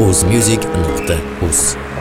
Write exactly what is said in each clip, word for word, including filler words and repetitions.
o'zmusic nuqta uz.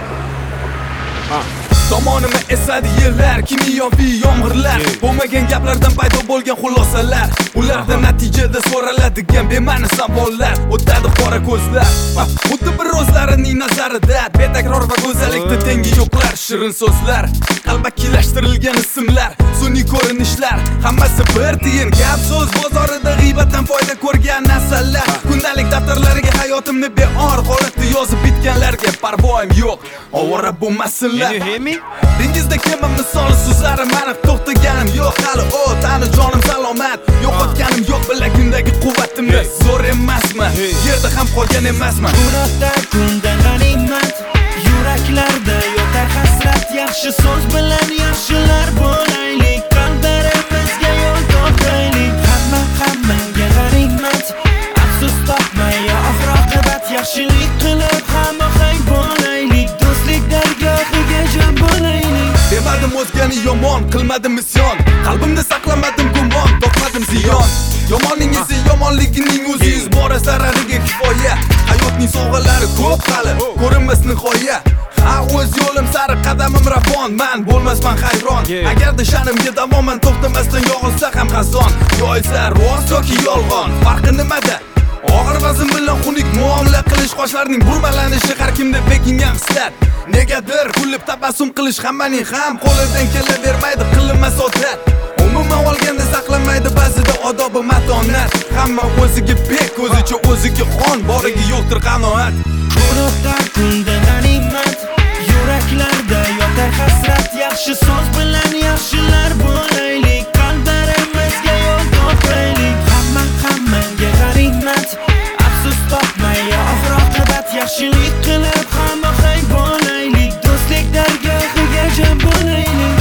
Tomonimni esadi yillar, kimyoviy yomg'irlar, bo'lmagan gaplardan paydo bo'lgan xulosalar. Ularda natijada so'raladigan bema'ni savollar, o'tadi qora ko'zlar. Xuddi bir o'zlarining nazarida betakror va go'zallikda tengi yo'qlar. Shirin so'zlar, qalbakilashtirilgan ismlar, sun'iy ko'rinishlar, hammasi bir tiyin gap so'z bozorida g'iybatdan foyda ko'rgan narsalar. Kundalik daftarlariga hayotimni beor holatda yozib bitganlarga parvoyim yo'q. Ovora bo'lmasinlar. Dengizda kema misoli so'zlarim aniq, to'xtaganim yo'q hali o tani jonim salomat, yo'qotganim yo'q bilagimdagi quvvatimni. Zo'r emasman, yerda ham qolgan emasman. Uroqda kunda g'animat, yuraklarda yotar hasrat. Yaxshi so'z bilan yaxshilar bo'laylik, qalblarimizga yo'l topaylik. Hamma hammaga g'animat, afsus topmay oxir-oqibat yaxshilik qilib hamma-hay bo'laylik. Do'stlik dargohiga jam bo'laylik. Demadim o'zgani yomon, qilmadim isyon, qalbimda saqlamadim gumon, topmadim ziyon. Yomonning izi yomonligining o'zi yuz bora zarariga kifoya. Hayotning sovg'alari ko'p hali, ko'rinmas nihoya. Ha, o'z yo'lim sari qadamim ravon, men bo'lmasman hayron. Agarda sha'nimga davoman to'xtamasdan yog'ilsa ham xazon, yo'lsa rost yoki yolg'on, farqi nimada? Og'ir vazn bilan xunuk muomala qilish, qoshlarning burmalanishi har kimda bekingan hislat. Negadir kulib tabassum qilish hammaning ham qo'lidan kelavermaydi, qilinmas odat. Umuman olganda saqlamaydi ba'zida odobi matonat. Hamma o'ziga bek, o'zicha o'ziga xon, boriga yo'qdir qanoat. Uruqda kunda g'animat, yuraklarda yotar hasrat. Yaxshi so'z bilan yaxshilar bo'laylik, qalblarimizga yo'l topaylik. Hamma hammaga g'animat, afsus topmay oxir-oqibat yaxshilik qilib hamma-hay bo'laylik. Do'stlik dargohiga jam bo'laylik.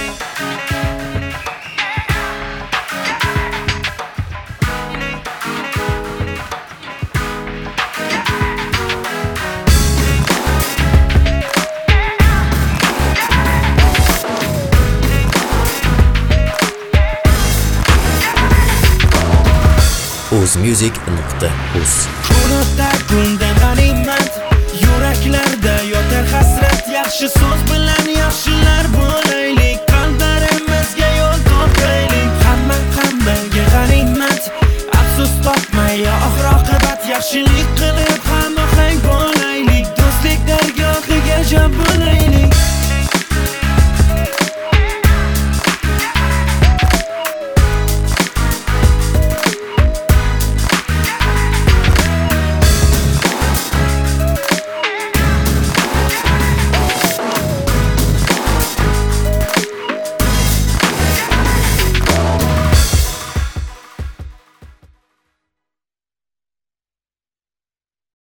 o'zmusic nuqta uz. Uruqda kunda g'animat, yuraklarda yotar hasrat. Yaxshi so'z bilan